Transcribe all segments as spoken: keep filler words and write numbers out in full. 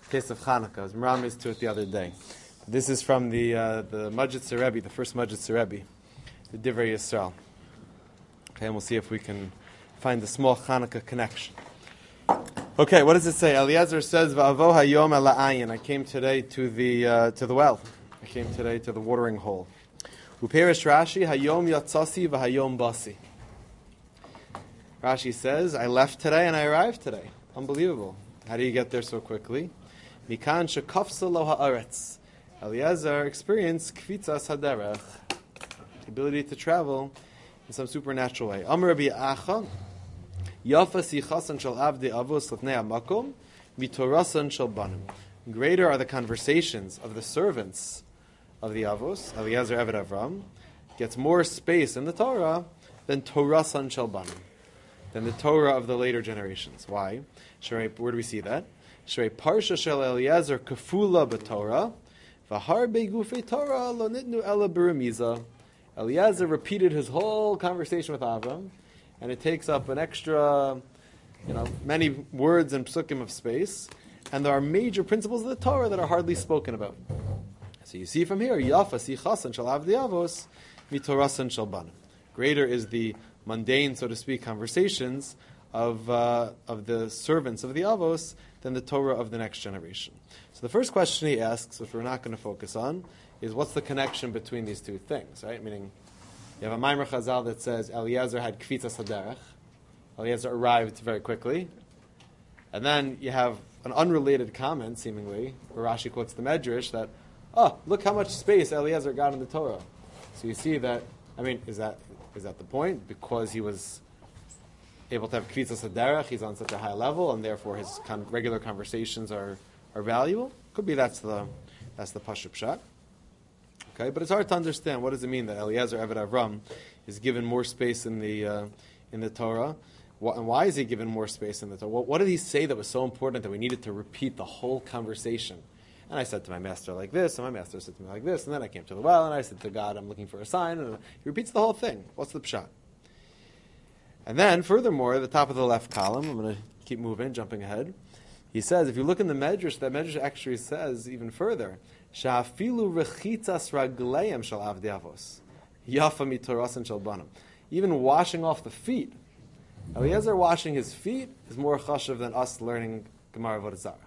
case of Hanukkah. I was meramis to it the other day. This is from the uh, the Majid Rebbe, the first Majid Rebbe, the Divrei Yisrael. Okay, and we'll see if we can find the small Hanukkah connection. Okay, what does it say? Eliezer says, "Va'avo hayom el ha'ayin." I came today to the uh, to the well. I came today to the watering hole. Uperish Rashi, hayom yatzasi v'hayom basi. Rashi says, I left today and I arrived today. Unbelievable. How do you get there so quickly? Mikan shekafsa lo haaretz. Eliezer experienced kvitzas haderech, the ability to travel in some supernatural way. Amar Rabbi Acha, yafa sichasan shel avdei avos lefnei hamakom, mitorasan shel banim. Greater are the conversations of the servants of the avos. Eliezer Eved Avram gets more space in the Torah than torasan shel banim, than the Torah of the later generations. Why? Where do we see that? Shrei parsha shel Eliezer kafula b'Torah, v'harbe gufei Torah lo nidnu ela b'remiza. Eliezer repeated his whole conversation with Avram, and it takes up an extra, you know, many words and psukim of space, and there are major principles of the Torah that are hardly spoken about. So you see from here, yafa sichasan shel avdei avos mitorasan shel banim. Greater is the mundane, so to speak, conversations of uh, of the servants of the avos than the Torah of the next generation. So the first question he asks, which we're not going to focus on, is what's the connection between these two things, right? Meaning, you have a Maimer Chazal that says Eliezer had kvitzas haderech. Eliezer arrived very quickly. And then you have an unrelated comment, seemingly, where Rashi quotes the Medrash that, oh, look how much space Eliezer got in the Torah. So you see that, I mean, is that is that the point? Because he was able to have kvitzas haderech, he's on such a high level, and therefore his con- regular conversations are, are valuable? Could be that's the that's the Pashup Pshat. Okay, but it's hard to understand. What does it mean that Eliezer Eved Avram is given more space in the uh, in the Torah? What, and why is he given more space in the Torah? What, what did he say that was so important that we needed to repeat the whole conversation? And I said to my master like this, and my master said to me like this, and then I came to the well, and I said to God, I'm looking for a sign, and he repeats the whole thing. What's the pshat? And then, furthermore, at the top of the left column, I'm going to keep moving, jumping ahead, he says, if you look in the Medrash, that Medrash actually says even further, Sha'afilu rechitzas ragleim shel avdei avos, yafa mitorasan shel banim. Even washing off the feet. Eliezer washing his feet is more chashuv than us learning Gemara Avodah Zarah.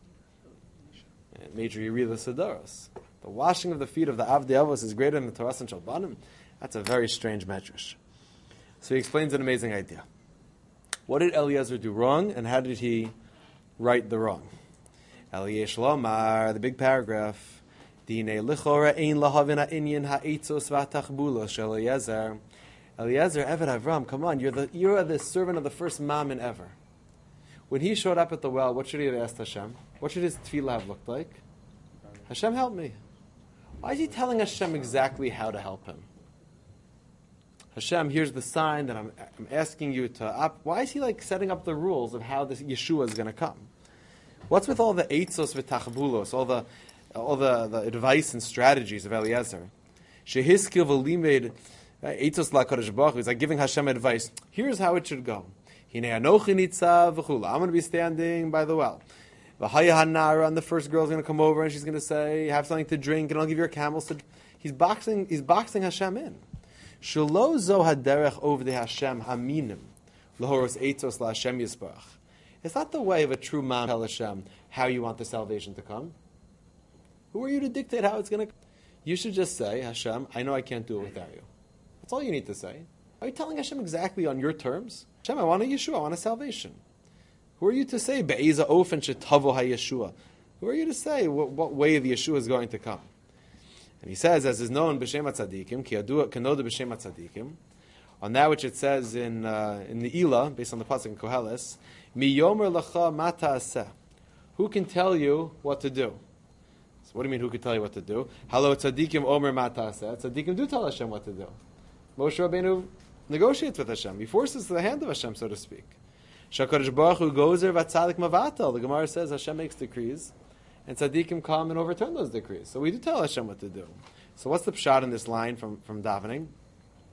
Major Yerida Sedaros. The washing of the feet of the Avdei Avos is greater than the Torah and Shalbanim. That's a very strange medrash. So he explains an amazing idea. What did Eliezer do wrong, and how did he right the wrong? Eliesh Lomar, the big paragraph. Dine lichora ein lahavin ha'inyan ha'etzos v'atachbula shel Eliezer. Eliezer, Eved Avram, come on, you're the you're the servant of the first mammon ever. When he showed up at the well, what should he have asked Hashem? What should his tefillah have looked like? Hashem, help me. Why is he telling Hashem exactly how to help him? Hashem, here's the sign that I'm, I'm asking you to... Op- Why is he like setting up the rules of how this Yeshua is going to come? What's with all the eitzos v'tachbulos, all the all the, the advice and strategies of Eliezer? Shehiskil v'limed eitzos la'kadosh baruch Hu. He's like giving Hashem advice. Here's how it should go. I'm going to be standing by the well. And the first girl is going to come over and she's going to say, have something to drink and I'll give you a camel. So he's boxing, he's boxing Hashem in. It's not the way of a true man tell Hashem how you want the salvation to come. Who are you to dictate how it's going to come? You should just say, Hashem, I know I can't do it without you. That's all you need to say. Are you telling Hashem exactly on your terms? Hashem, I want a Yeshua, I want a salvation. Who are you to say, Be'eza ofen shetavo ha-Yeshua? Who are you to say what, what way the Yeshua is going to come? And he says, as is known, B'Shem HaTzadikim, ki yadua kenoda B'Shem HaTzadikim, on that which it says in uh, in the Ilah, based on the pasuk in Koheles, Mi yomer lacha ma ta'aseh. Who can tell you what to do? So what do you mean, who can tell you what to do? Halo tzadikim omer ma ta'aseh. Tzadikim do tell Hashem what to do. Moshe Rabbeinu negotiates with Hashem. He forces the hand of Hashem, so to speak. Shakadosh Baruch Hu goes there vatzadik mavatal. The Gemara says Hashem makes decrees, and tzaddikim come and overturn those decrees. So we do tell Hashem what to do. So what's the pshat in this line from, from davening?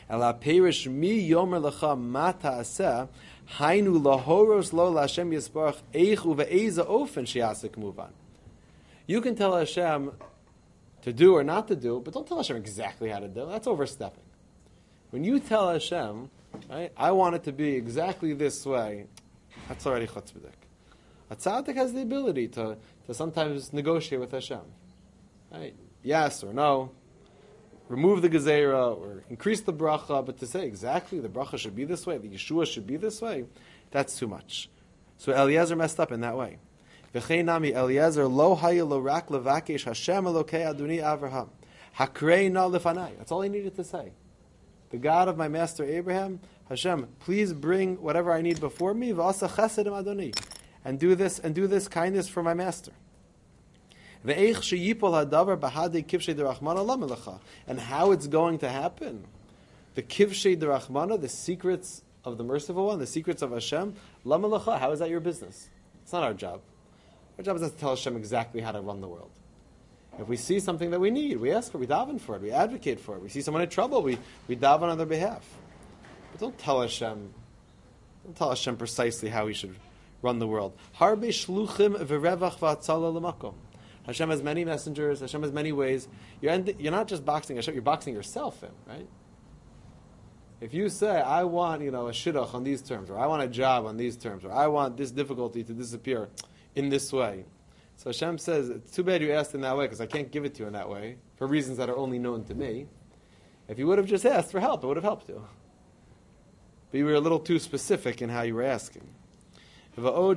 Ela perish mi yomer lecha mata aseh, hainu lahoros lo laHashem yisbarach eich uve'eza ofen she'asek muvan. You can tell Hashem to do or not to do, but don't tell Hashem exactly how to do. That's overstepping. When you tell Hashem, right, I want it to be exactly this way, that's already chutzpah. A tzaddik has the ability to, to sometimes negotiate with Hashem. Right? Yes or no, remove the gezerah or increase the bracha, but to say exactly the bracha should be this way, the Yeshua should be this way, that's too much. So Eliezer messed up in that way. V'chei nami Eliezer lo haya lo rak levakesh Hashem Elokei Adoni Avraham hakrei na lefanai. That's all he needed to say. The God of my master Abraham, Hashem, please bring whatever I need before me, v'asa chesedim Adoni, and do this and do this kindness for my master. Ve'eich sheyipol hadavar bahadei kivshei derachmana lamelecha, and how it's going to happen. The kivshei derachmana, the secrets of the merciful one, the secrets of Hashem, lamelecha. How is that your business? It's not our job. Our job is not to tell Hashem exactly how to run the world. If we see something that we need, we ask for it, we daven for it, we advocate for it. We see someone in trouble, we, we daven on their behalf. But don't tell Hashem, don't tell Hashem precisely how he should run the world. Harbe shluchim v'revach v'atzala l'makom. Hashem has many messengers, Hashem has many ways. You're, end, you're not just boxing Hashem, you're boxing yourself in, right? If you say, I want, you know, a shidduch on these terms, or I want a job on these terms, or I want this difficulty to disappear in this way. So Hashem says, it's too bad you asked in that way, because I can't give it to you in that way, for reasons that are only known to me. If you would have just asked for help, it would have helped you. But you were a little too specific in how you were asking. So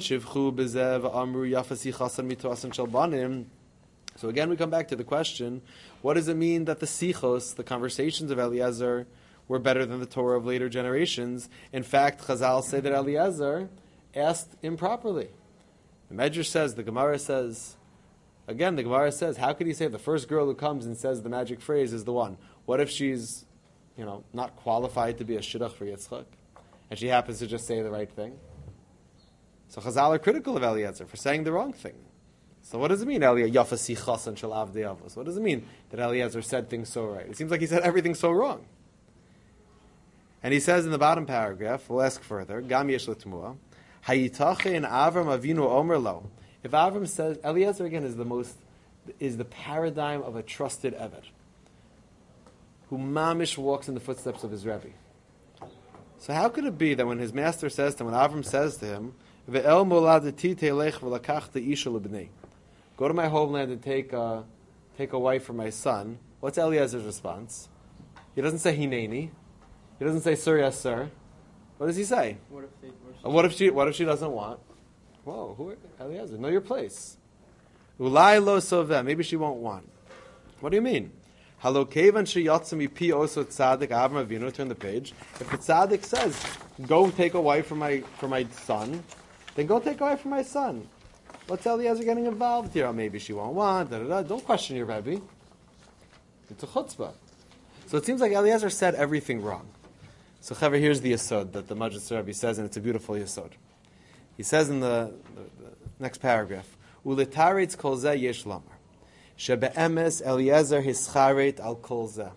again, we come back to the question, what does it mean that the sichos, the conversations of Eliezer, were better than the Torah of later generations? In fact, Chazal say that Eliezer asked improperly. The Medrash says, the Gemara says, again, the Gemara says, how could he say the first girl who comes and says the magic phrase is the one? What if she's, you know, not qualified to be a shidduch for Yitzchak, and she happens to just say the right thing? So Chazal are critical of Eliezer for saying the wrong thing. So what does it mean, Eliezer? Yafasi chasan shel avdei avos. What does it mean that Eliezer said things so right? It seems like he said everything so wrong. And he says in the bottom paragraph, we'll ask further, Gam yesh l'tmua, hayitache Avram Avinu omer lo. If Avram says, Eliezer again is the most, is the paradigm of a trusted Eved, who mamish walks in the footsteps of his Rebbe. So how could it be that when his master says to him, when Avram says to him, Ve'el moladeti telech v'lakachta isha lebnei, go to my homeland and take a, take a wife for my son, what's Eliezer's response? He doesn't say hineni. He doesn't say sir, yes, sir. What does he say? What if, they, what if she? What if she doesn't want? Whoa, who? Eliezer, know your place. Ulai lo soveh. Maybe she won't want. What do you mean? Halo kevan sheyatzim pi oso tzaddik Avram Avinu. Turn the page. If the tzaddik says, "Go take a wife for my for my son," then go take a wife for my son. What's Eliezer getting involved here? Oh, maybe she won't want. Da, da, da. Don't question your Rebbe. It's a chutzpah. So it seems like Eliezer said everything wrong. So, Chaver, here's the yesod that the Majlis Rebbe says, and it's a beautiful yesod. He says in the, the, the next paragraph, "Uletaretz kol zeh yesh lamar, shebe'emes Eliezer hischaret al kol zeh."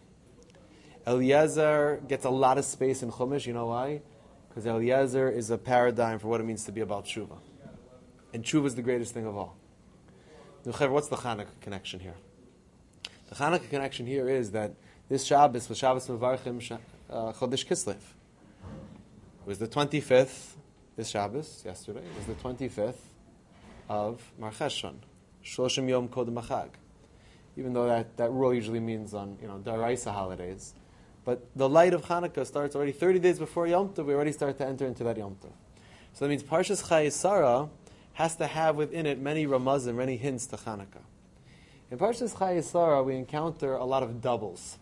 Eliezer gets a lot of space in Chumash. You know why? Because Eliezer is a paradigm for what it means to be about tshuva, and tshuva is the greatest thing of all. Now, Chaver, what's the Chanukah connection here? The Chanukah connection here is that this Shabbos was Shabbos Mevarchim uh, Chodesh Kislev. It was the twenty-fifth, this Shabbos, yesterday, it was the twenty-fifth of Mar Cheshvan, Shloshim Yom Kodem Achag. Even though that, that rule usually means on, you know, Daraisa holidays. But the light of Hanukkah starts already thirty days before Yom Tov. We already start to enter into that Yom Tov. So that means Parshas Chayei Sarah has to have within it many ramazim, many hints to Hanukkah. In Parshas Chayei Sarah, we encounter a lot of doubles.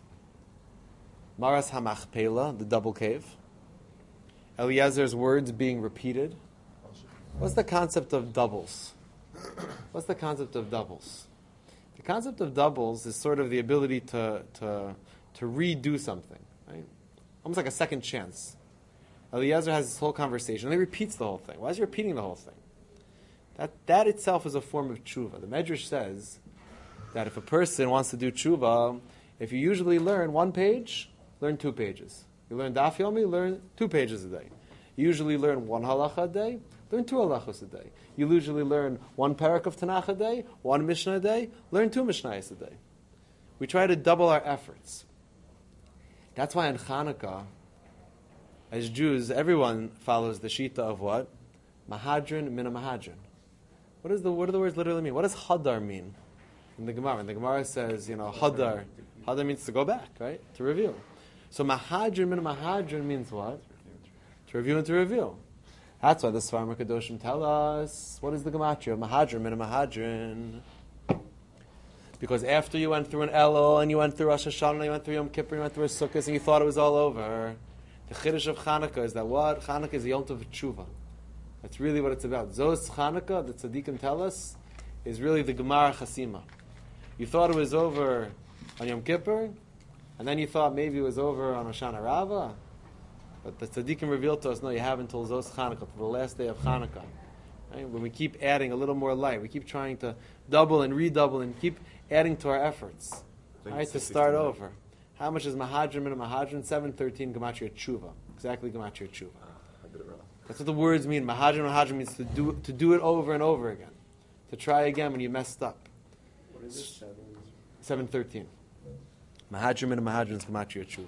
Maras HaMachpelah, the double cave. Eliezer's words being repeated. What's the concept of doubles? What's the concept of doubles? The concept of doubles is sort of the ability to, to, to redo something, right? Almost like a second chance. Eliezer has this whole conversation, and he repeats the whole thing. Why is he repeating the whole thing? That, that itself is a form of tshuva. The Medrash says that if a person wants to do tshuva, if you usually learn one page, learn two pages. You learn Daf Yomi, learn two pages a day. You usually learn one halacha a day, learn two halachos a day. You usually learn one parak of Tanakh a day, one Mishnah a day, learn two Mishnayos a day. We try to double our efforts. That's why in Chanukah, as Jews, everyone follows the shita of what? Mahadrin min mahadrin. What is the what do the words literally mean? What does hadar mean in the Gemara? And the Gemara says, you know, hadar. Hadar means to go back, right? To review. So mahadrin min mahadrin means what? To review and to review. That's why the Svarim Kadoshim tell us what is the gematria of mahadrin min mahadrin. Because after you went through an Elul and you went through Rosh Hashanah, you went through Yom Kippur, you went through a Sukkot, and you thought it was all over. The Chiddush of Chanukah is that what? Chanukah is the Yom Tov of Tshuva. That's really what it's about. Zos Chanukah, the Tzaddikim tell us, is really the Gemara Chasima. You thought it was over on Yom Kippur, and then you thought maybe it was over on Hoshana Rabbah, but the Tzaddikim revealed to us, no, you have until Zos Chanukah, to the last day of Chanukah. Right? When we keep adding a little more light, we keep trying to double and redouble and keep adding to our efforts, right, to start over. How much is Mahadrim and Mahadrim? seven thirteen Gematria Tshuva. Exactly Gematria Tshuva. That's what the words mean. Mahadrim Mahadrim means to do to do it over and over again. To try again when you messed up. What is this? seven thirteen. Mahadrim and Mahadrim is Gematria Tshuva.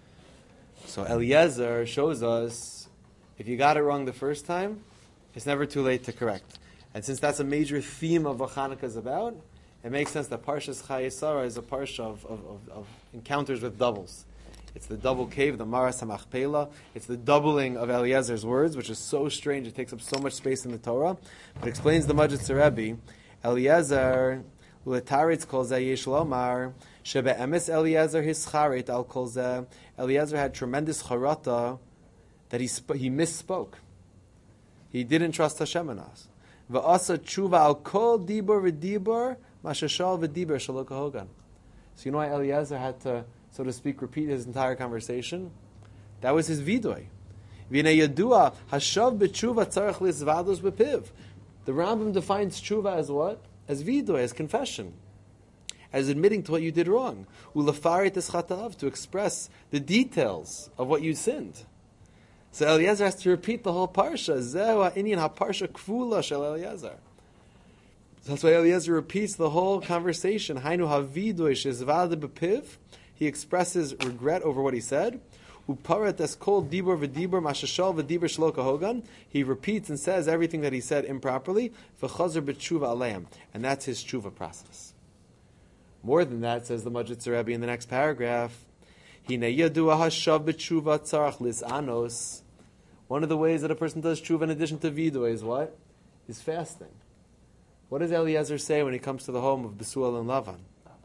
So Eliezer shows us, if you got it wrong the first time, it's never too late to correct. And since that's a major theme of what Chanukah is about, it makes sense that Parshas Chayei Sarah is a parsha of, of, of, of encounters with doubles. It's the double cave, the Maras HaMachpelah. It's the doubling of Eliezer's words, which is so strange. It takes up so much space in the Torah. But explains the Majid Rebbe, Eliezer, L'taritz kol zeh yesh lomar, shebe'emes Eliezer hischaret al kol zeh. Eliezer had tremendous charata that he sp- he misspoke. He didn't trust Hashem in us. V'asa tshuva al kol dibur v'dibur, mashashal v'dibur shalok hahogan. So you know why Eliezer had to, so to speak, repeat his entire conversation? That was his vidoy. V'nei yadua hashav b'tshuva tzarech lizvados b'piv. The Rambam defines tshuva as what? As vidoy, as confession, as admitting to what you did wrong. Ulefaret eschatav, to express the details of what you sinned. So Eliezer has to repeat the whole parsha. Zehu ha'inyan ha'parsha kfula shel Eliezer. That's why Eliezer repeats the whole conversation. Hainu havidoy shezvada b'piv. He expresses regret over what he said. Uparet es kol dibur v'dibur mashashal v'dibur shlo kahogan. He repeats and says everything that he said improperly. V'chazer b'tshuva aleim. And that's his tshuva process. More than that, says the Majid Rebbe in the next paragraph, Hine yadua hashav b'tshuva tzarach lisanos. One of the ways that a person does tshuva in addition to vidoy is what? Is fasting. What does Eliezer say when he comes to the home of Besuel and Lavan?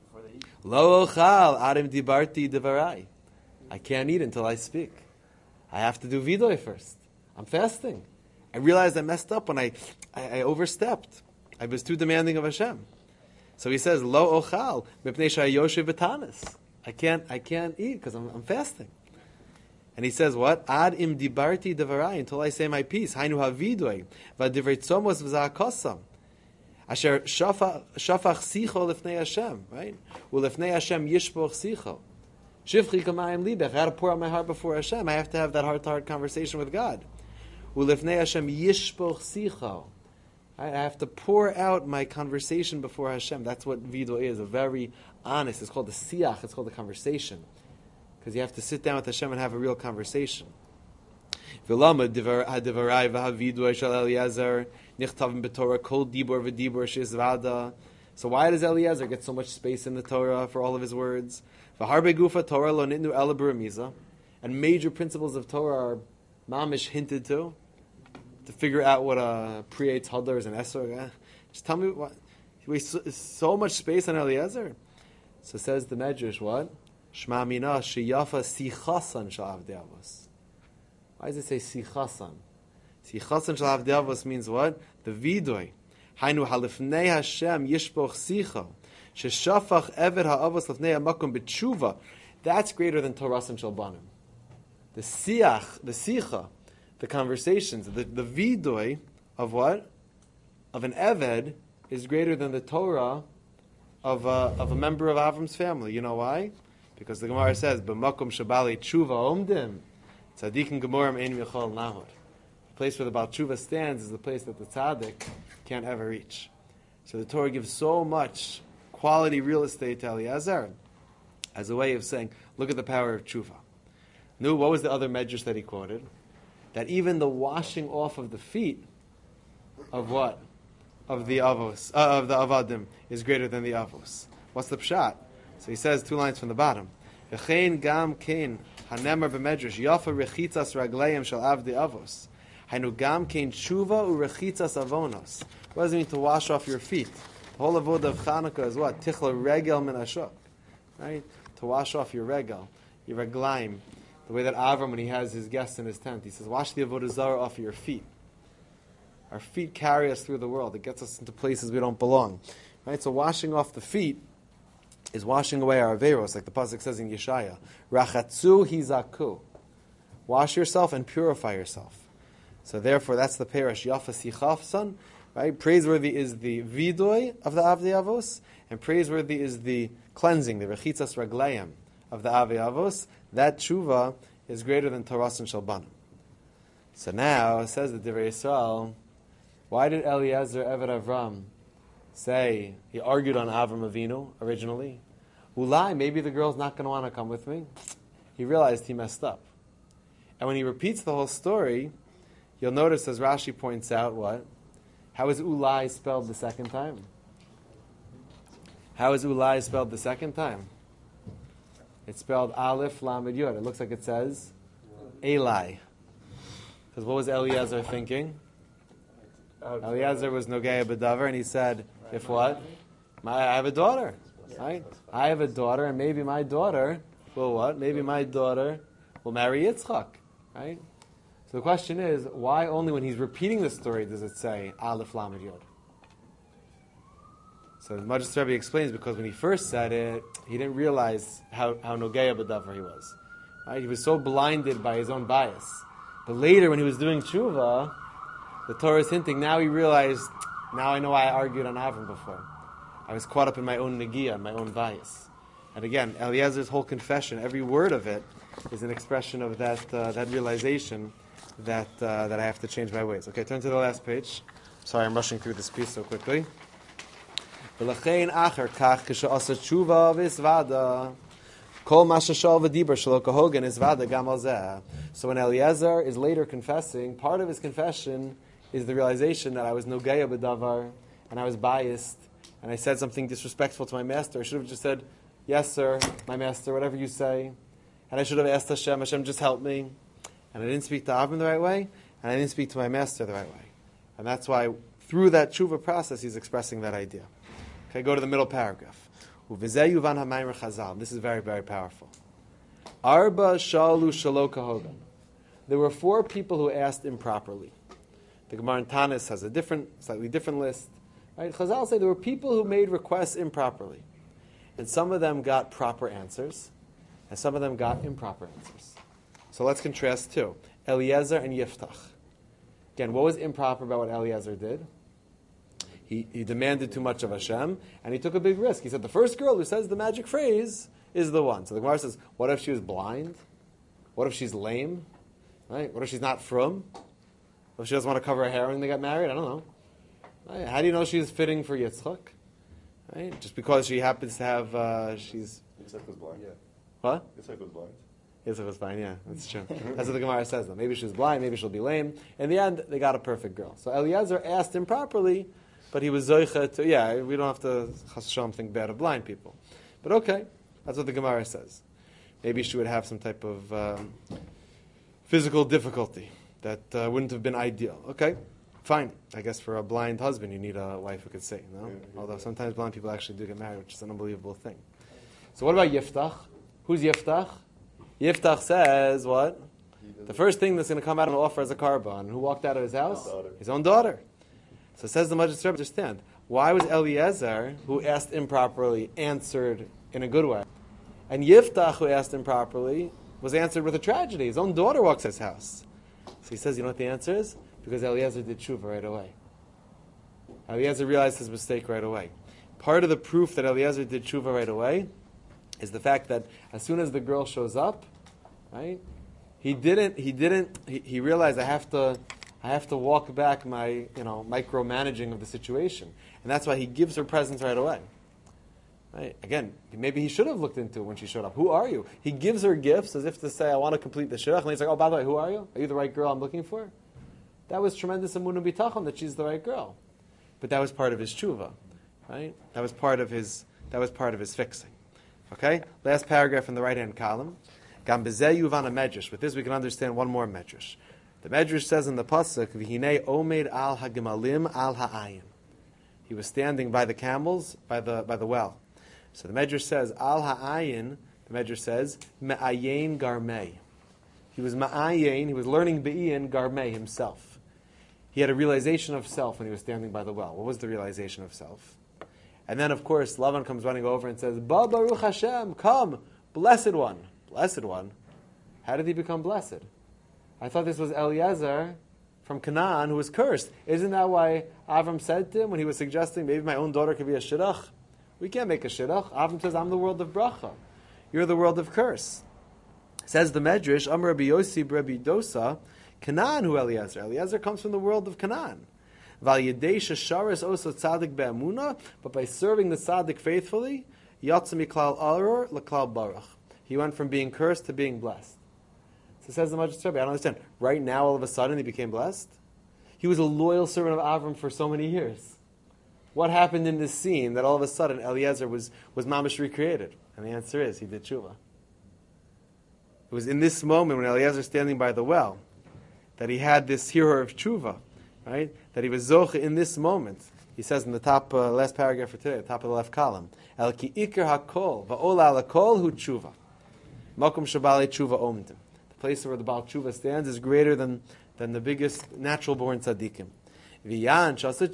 Lo ochal arim dibarti devarai. I can't eat until I speak. I have to do vidoy first. I'm fasting. I realized I messed up when I, I, I overstepped. I was too demanding of Hashem. So he says, Lo ochal mipnei shayoshe v'tanis. I can't, I can't eat because I'm, I'm fasting. And he says, what? Ad im dibarti devarai, until I say my piece. Hainu havidoy, v'adivrei tzomos v'zahakosam. Asher shafach sicho lefnei Hashem, right? Ulefnei Hashem yishpoch sicho. Shivchi kamayim libech. I have to pour out my heart before Hashem. I have to have that heart-to-heart conversation with God. Ulefnei Hashem yishpoch sicho. I have to pour out my conversation before Hashem. That's what vidoy is. A very honest. It's called the siach. It's called the conversation. Because you have to sit down with Hashem and have a real conversation. V'lama ha'devarai v'havidoy shel Eliezer nichtavim b'Torah kol dibur v'dibur shizvada. So why does Eliezer get so much space in the Torah for all of his words? V'harbe gufa Torah lo nitnu ela b'remiza. And major principles of Torah are mamish hinted to, to figure out what a pre-eitz hadar is an esor. Just tell me what. You waste so, so much space on Eliezer. So says the Medrash, what? Shma mina sheyafa sichasan shal avdei avos. Why does it say sichasan? Sichasan shal avdei avos means what? The vidoy. Hainu halifnei Hashem yishpoch sicha. Sheshafach eved ha'avos lifnei ha'makom b'tshuva. That's greater than Toras and Shalbanim. The siach, the sicha, the conversations, the, the vidoy of what? Of an eved is greater than the Torah of a, of a member of Avram's family. You know why? Because the Gemara says, "B'makom shabali tshuva omdim." Tzadikim gemorim ein michol nahor. The place where the Baal Tshuva stands is the place that the tzaddik can't ever reach. So the Torah gives so much quality real estate to Eliezer as a way of saying, look at the power of tshuva. Nu, what was the other medrash that he quoted? That even the washing off of the feet of what? Of the avos, uh, of the avadim, is greater than the avos. What's the pshat? So he says two lines from the bottom. V'chein gam kein hanemar b'medrash yafa rechitzas ragleim shel avdi avos. Hainu gam kein tshuva urechitzas avonos. What does it mean to wash off your feet? The whole avodah of Chanukah is what? Tichla regel min ashuk. Right? To wash off your regel, your reglaim. The way that Avram, when he has his guests in his tent, he says, wash the avodah zarah off of your feet. Our feet carry us through the world. It gets us into places we don't belong. Right? So washing off the feet is washing away our averos, like the pasuk says in Yeshaya. Rachatzu hizaku. Wash yourself and purify yourself. So therefore, that's the parish Yafa Sichafsan. Right? Praiseworthy is the vidoy of the Avdi Avos, and praiseworthy is the cleansing, the rechitzas raglayim of the Avdi Avos. That tshuva is greater than Taras and Shalbanim. So now, says the Divrei Yisrael, why did Eliezer Eved Avram say, he argued on Avram Avinu originally? Ulai, maybe the girl's not going to want to come with me. He realized he messed up. And when he repeats the whole story, you'll notice, as Rashi points out, what? How is Ulai spelled the second time? How is Ulai spelled the second time? It's spelled Aleph Lamed Yod. It looks like it says Eli. Because what was Eliezer thinking? Eliezer was Nogea B'davar, and he said, if what? My, I have a daughter. Right? I have a daughter, and maybe my daughter will what? Maybe my daughter will marry Yitzchak. Right? So the question is, why only when he's repeating the story does it say Aleph Lamed Yod? So the Maджis Rebbe explains, because when he first said it, he didn't realize how, how Nogea B'davar he was. Right? He was so blinded by his own bias. But later, when he was doing tshuva, the Torah is hinting, now he realized, now I know why I argued on Avram before. I was caught up in my own negia, my own bias. And again, Eliezer's whole confession, every word of it, is an expression of that uh, that realization that uh, that I have to change my ways. Okay, turn to the last page. Sorry, I'm rushing through this piece so quickly. V'lachein acher kach k'sha'asa tshuva v'isvada kol mashashal v'dibar shelo kahogan isvada gam al zeh. So when Eliezer is later confessing, part of his confession is the realization that I was nogaya b'davar, and I was biased, and I said something disrespectful to my master. I should have just said, yes, sir, my master, whatever you say. And I should have asked Hashem, Hashem, just help me. And I didn't speak to Avram the right way, and I didn't speak to my master the right way. And that's why, through that tshuva process, he's expressing that idea. Okay, go to the middle paragraph. Uvizeh yuvan hamaymer chazal. This is very, very powerful. Arba shalu shalo kahogan. There were four people who asked improperly. The Gemara in Tanis has a different, slightly different list. Right? Chazal say there were people who made requests improperly. And some of them got proper answers, and some of them got improper answers. So let's contrast two. Eliezer and Yiftach. Again, what was improper about what Eliezer did? He, he demanded too much of Hashem, and he took a big risk. He said, the first girl who says the magic phrase is the one. So the Gemara says, what if she was blind? What if she's lame? Right? What if she's not frum? What if she doesn't want to cover her hair when they got married? I don't know. Right? How do you know she's fitting for Yitzchak? Right? Just because she happens to have, uh, she's... Yitzchak was blind, yeah. What? Yitzchak was blind. Yitzchak was blind, yeah, that's true. That's what the Gemara says, though. Maybe she's blind, maybe she'll be lame. In the end, they got a perfect girl. So Eliezer asked him properly, but he was zoicha to, yeah, we don't have to, chas v'shalom, think bad of blind people. But okay, that's what the Gemara says. Maybe she would have some type of um, physical difficulty that uh, wouldn't have been ideal. Okay, fine. I guess for a blind husband, you need a wife who could sing, no? Yeah, yeah. Although sometimes blind people actually do get married, which is an unbelievable thing. So what about Yiftach? Who's Yiftach? Yiftach says what? The first thing that's going to come out and offer as a carbon. Who walked out of his house? His, his own daughter. So says the Maджis Rebbe, understand, why was Eliezer, who asked improperly, answered in a good way? And Yiftach, who asked improperly, was answered with a tragedy. His own daughter walks out of his house. So he says, you know what the answer is? Because Eliezer did tshuva right away. Eliezer realized his mistake right away. Part of the proof that Eliezer did tshuva right away is the fact that as soon as the girl shows up, right, he didn't. He didn't. He, he realized I have to. I have to walk back my, you know, micromanaging of the situation, and that's why he gives her presents right away. Right? Again, maybe he should have looked into it when she showed up. Who are you? He gives her gifts as if to say, I want to complete the shidduch. And he's like, oh, by the way, who are you? Are you the right girl I'm looking for? That was tremendous emunah bitachon that she's the right girl. But that was part of his tshuva. Right? That was part of his that was part of his fixing. Okay? Last paragraph in the right-hand column. Gam bezeh yuvan a medrash. With this we can understand one more medrash. The medrash says in the pasuk, V'hinei omed al hagemalim al ha'ayin. He was standing by the camels, by the by the well. So the Medrash says, Al Ha'ayin, the Medrash says, Me'ayin Garmei. He was Ma'ayin, he was learning Be'in Garmei himself. He had a realization of self when he was standing by the well. What was the realization of self? And then, of course, Lavan comes running over and says, Ba Baruch Hashem, come, blessed one. Blessed one? How did he become blessed? I thought this was Eliezer from Canaan who was cursed. Isn't that why Avram said to him when he was suggesting maybe my own daughter could be a shidduch? We can't make a shidduch. Avram says, I'm the world of bracha. You're the world of curse. Says the Medrash, Amar Rabbi Yossi Rabbi Dosa, Canaan hu Eliezer. Eliezer comes from the world of Canaan. Val yedei shesharis oso tzadik be'amuna, but by serving the tzaddik faithfully, yatzim miklal aror leklal baruch. He went from being cursed to being blessed. So says the Medrash Rabbi, I don't understand. Right now, all of a sudden, he became blessed? He was a loyal servant of Avram for so many years. What happened in this scene that all of a sudden Eliezer was, was mamish recreated? And the answer is, he did tshuva. It was in this moment when Eliezer was standing by the well that he had this hero of tshuva, right? That he was zoche in this moment. He says in the top, uh, last paragraph for today, the top of the left column, El ki ikar hakol, va'ola alakol hu tshuva. Makom shabale tshuva omdim. The place where the Baal tshuva stands is greater than, than the biggest natural-born tzaddikim. So by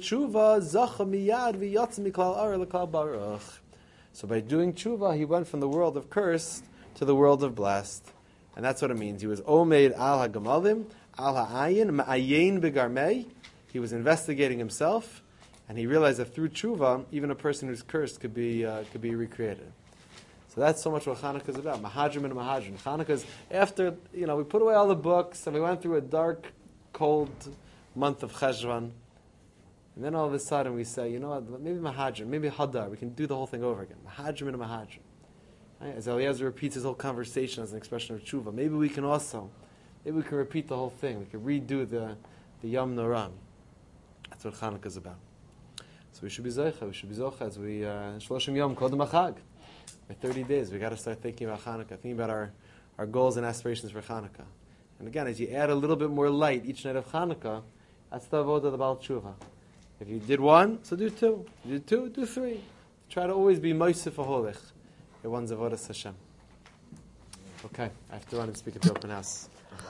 doing tshuva, he went from the world of cursed to the world of blessed. And that's what it means. He was omeid al hagamalim, al ha'ayin, ma'ayin begarmei. He was investigating himself, and he realized that through tshuva, even a person who's cursed could be uh, could be recreated. So that's so much what Hanukkah is about. Mahadrim and Mahadrim. Hanukkah is after, you know, we put away all the books, and we went through a dark, cold month of Cheshvan. And then all of a sudden we say, you know what, maybe Mahadrim, maybe Hadar, we can do the whole thing over again. Mahadrim and Mahadrim. Right? As Eliezer repeats his whole conversation as an expression of tshuva, maybe we can also, maybe we can repeat the whole thing. We can redo the, the Yom Noram. That's what Hanukkah is about. So we should be Zocha, we should be Zocha as we, uh, Shloshim Yom, Kodem HaChag. By thirty days, we got to start thinking about Hanukkah, thinking about our, our goals and aspirations for Hanukkah. And again, as you add a little bit more light each night of Hanukkah, that's the avodah of the Baal Tshuva. If you did one, so do two. If you did two, do three. Try to always be moisef aholich. Your one's avodas Hashem. Okay, I have to run and speak at the open house.